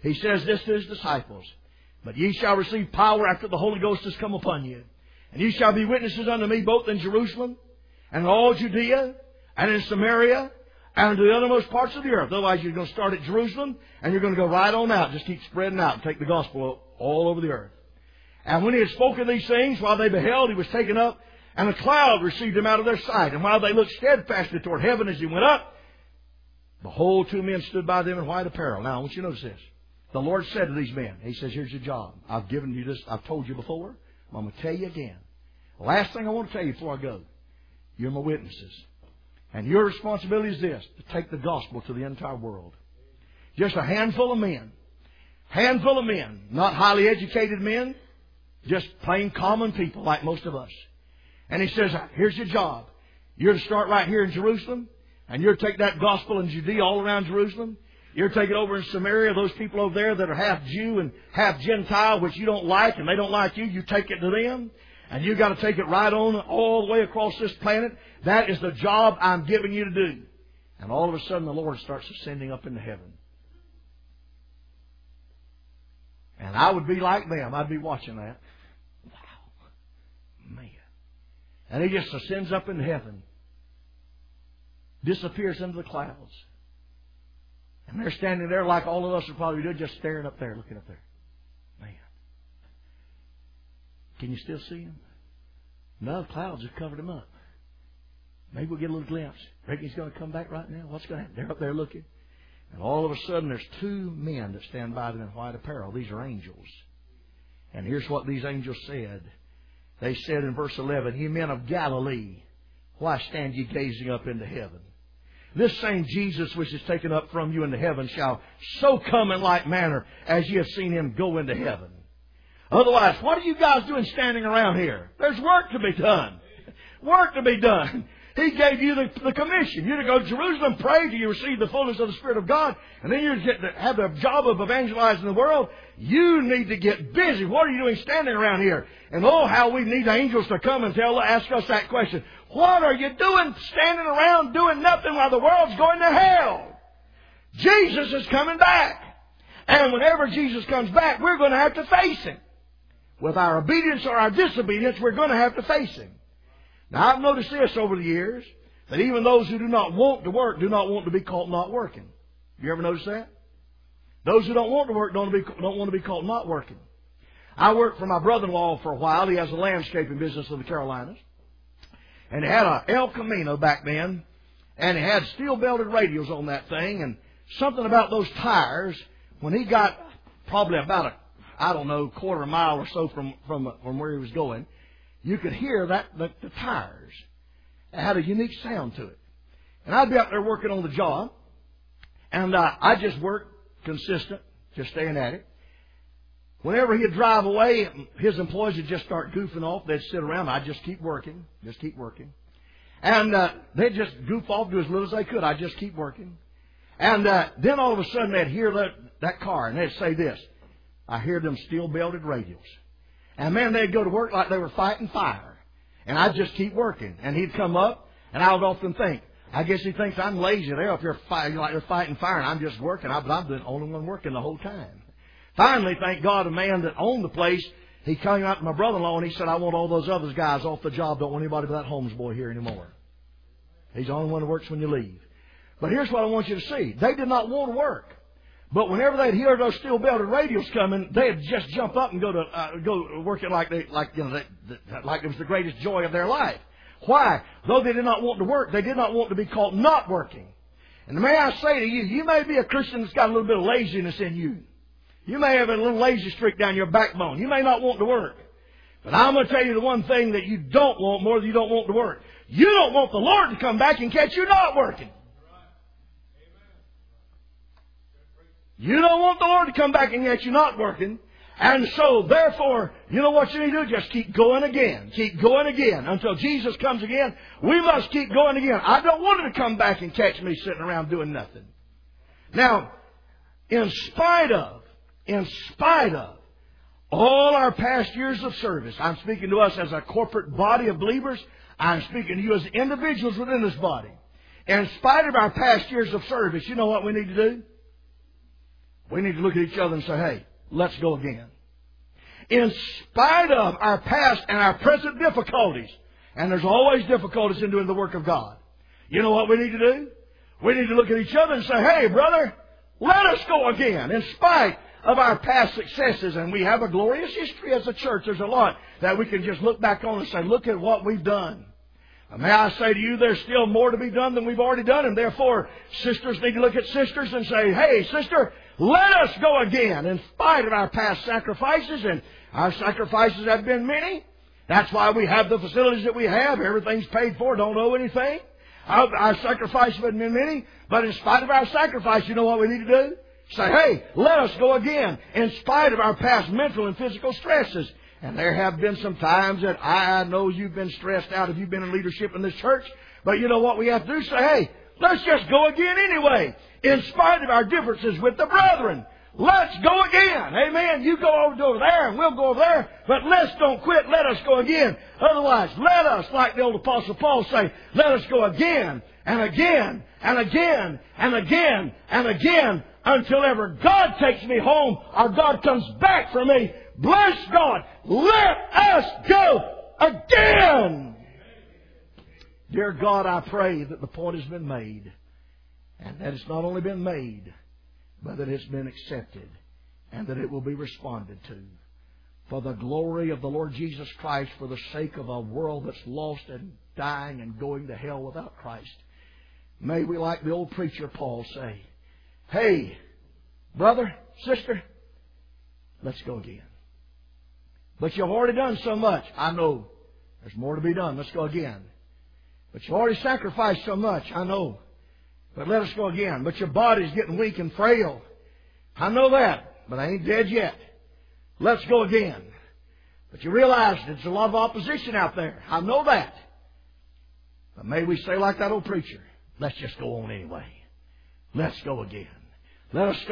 He says this to His disciples, "But ye shall receive power after the Holy Ghost has come upon you. And ye shall be witnesses unto me both in Jerusalem and in all Judea and in Samaria and to the uttermost parts of the earth." Otherwise, you're going to start at Jerusalem and you're going to go right on out. Just keep spreading out and take the gospel all over the earth. And when He had spoken these things, while they beheld, He was taken up, and a cloud received Him out of their sight. And while they looked steadfastly toward heaven as He went up, behold, two men stood by them in white apparel. Now, I want you to notice this. The Lord said to these men, He says, "Here's your job. I've given you this. I've told you before. I'm going to tell you again. The last thing I want to tell you before I go, you're my witnesses. And your responsibility is this, to take the gospel to the entire world." Just a handful of men. Handful of men. Not highly educated men. Just plain common people like most of us. And He says, "Here's your job. You're to start right here in Jerusalem. And you're to take that gospel in Judea all around Jerusalem. You're to take it over in Samaria. Those people over there that are half Jew and half Gentile, which you don't like and they don't like you, you take it to them. And you've got to take it right on all the way across this planet. That is the job I'm giving you to do." And all of a sudden the Lord starts ascending up into heaven. And I would be like them. I'd be watching that. Wow. Man. And He just ascends up into heaven. Disappears into the clouds. And they're standing there like all of us would probably do, just staring up there, looking up there. Man. Can you still see Him? No, the clouds have covered Him up. Maybe we'll get a little glimpse. Reckon He's going to come back right now? What's going to happen? They're up there looking. And all of a sudden there's two men that stand by them in white apparel. These are angels. And here's what these angels said. They said in verse 11, "Ye men of Galilee, why stand ye gazing up into heaven? This same Jesus which is taken up from you into heaven shall so come in like manner as ye have seen Him go into heaven." Otherwise, what are you guys doing standing around here? There's work to be done. Work to be done. He gave you the commission. You're to go to Jerusalem, pray till you receive the fullness of the Spirit of God, and then you're to have the job of evangelizing the world. You need to get busy. What are you doing standing around here? And oh, how we need angels to come and ask us that question. What are you doing standing around doing nothing while the world's going to hell? Jesus is coming back. And whenever Jesus comes back, we're going to have to face Him. With our obedience or our disobedience, we're going to have to face Him. Now, I've noticed this over the years, that even those who do not want to work do not want to be caught not working. You ever notice that? Those who don't want to work don't want to be caught not working. I worked for my brother-in-law for a while. He has a landscaping business in the Carolinas. And he had a El Camino back then, and he had steel-belted radials on that thing, and something about those tires, when he got probably about quarter mile or so from where he was going, you could hear the tires. It had a unique sound to it. And I'd be out there working on the job, and I just worked consistent, just staying at it. Whenever he'd drive away, his employees would just start goofing off. They'd sit around. I'd just keep working. And they'd just goof off, do as little as they could. I'd just keep working. And then all of a sudden they'd hear that car, and they'd say this. I hear them steel-belted radials. And man, they'd go to work like they were fighting fire. And I'd just keep working. And he'd come up, and I would often think, I guess he thinks I'm lazy. They're up here fighting like they're fighting fire, and I'm just working. But I'm the only one working the whole time. Finally, thank God, a man that owned the place, he came out to my brother-in-law and he said, I want all those other guys off the job. Don't want anybody but that Holmes boy here anymore. He's the only one that works when you leave. But here's what I want you to see. They did not want to work. But whenever they'd hear those steel-belted radials coming, they'd just jump up and go work it like it was the greatest joy of their life. Why? Though they did not want to work, they did not want to be caught not working. And may I say to you, you may be a Christian that's got a little bit of laziness in you. You may have a little lazy streak down your backbone. You may not want to work. But I'm going to tell you the one thing that you don't want more than you don't want to work. You don't want the Lord to come back and catch you not working. You don't want the Lord to come back and catch you not working. And so, therefore, you know what you need to do? Just keep going again. Keep going again. Until Jesus comes again, we must keep going again. I don't want Him to come back and catch me sitting around doing nothing. Now, in spite of all our past years of service, I'm speaking to us as a corporate body of believers. I'm speaking to you as individuals within this body. In spite of our past years of service, you know what we need to do? we need to look at each other and say, hey, let's go again. In spite of our past and our present difficulties, and there's always difficulties in doing the work of God, you know what we need to do? We need to look at each other and say, hey, brother, let us go again. In spite of our past successes, and we have a glorious history as a church, there's a lot that we can just look back on and say, look at what we've done. May I say to you, there's still more to be done than we've already done, and therefore sisters need to look at sisters and say, hey, sister, let us go again in spite of our past sacrifices, and our sacrifices have been many. That's why we have the facilities that we have. Everything's paid for, don't owe anything. Our sacrifices have been many, but in spite of our sacrifice, you know what we need to do? Say, hey, let us go again in spite of our past mental and physical stresses. And there have been some times that I know you've been stressed out if you've been in leadership in this church. But you know what we have to do? Say, hey, let's just go again anyway. In spite of our differences with the brethren. Let's go again. Amen. You go over there and we'll go over there. But let's don't quit. Let us go again. Otherwise, let us, like the old Apostle Paul say, let us go again and again and again and again and again until ever God takes me home or God comes back for me. Bless God. Let us go again. Dear God, I pray that the point has been made, and that it's not only been made, but that it's been accepted, and that it will be responded to. For the glory of the Lord Jesus Christ, for the sake of a world that's lost and dying and going to hell without Christ. May we, like the old preacher Paul, say, hey, brother, sister, let's go again. But you've already done so much. I know there's more to be done. Let's go again. But you've already sacrificed so much. I know. But let us go again. But your body's getting weak and frail. I know that. But I ain't dead yet. Let's go again. But you realize there's a lot of opposition out there. I know that. But may we say like that old preacher, let's just go on anyway. Let's go again. Let us stand.